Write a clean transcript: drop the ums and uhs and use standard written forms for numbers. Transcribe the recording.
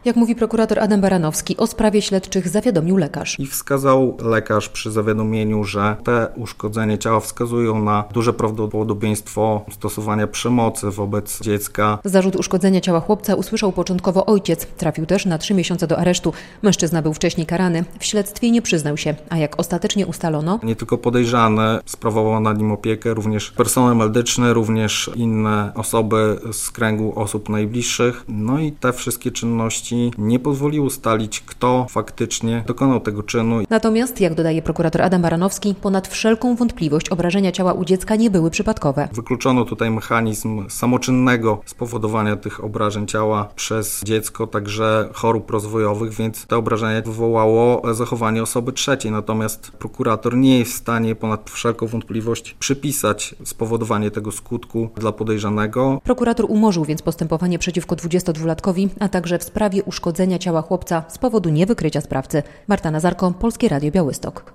Jak mówi prokurator Adam Baranowski, o sprawie śledczych zawiadomił lekarz. I wskazał lekarz przy zawiadomieniu, że te uszkodzenia ciała wskazują na duże prawdopodobieństwo stosowania przemocy wobec dziecka. Zarzut uszkodzenia ciała chłopca usłyszał początkowo ojciec. Trafił też na 3 miesiące do aresztu. Mężczyzna był wcześniej karany. W śledztwie nie przyznał się, a jak ostatecznie ustalono, Nie tylko podejrzany sprawował nad nim opiekę, również personel medyczny, również inne osoby z kręgu osób najbliższych. No i te wszystkie czynności nie pozwoliły ustalić, kto faktycznie dokonał tego czynu. Natomiast, jak dodaje prokurator Adam Baranowski, ponad wszelką wątpliwość obrażenia ciała u dziecka nie były przypadkowe. Wykluczono tutaj mechanizm samoczynnego spowodowania tych obrażeń ciała przez dziecko, także chorób rozwojowych, więc te obrażenia wywołało zachowanie osoby trzeciej. Natomiast prokurator nie jest w stanie ponad wszelką wątpliwość przypisać spowodowanie tego skutku dla podejrzanego. Prokurator umorzył więc postępowanie przeciwko 22-latkowi, a także w sprawie uszkodzenia ciała chłopca z powodu niewykrycia sprawcy. Marta Nazarko, Polskie Radio Białystok.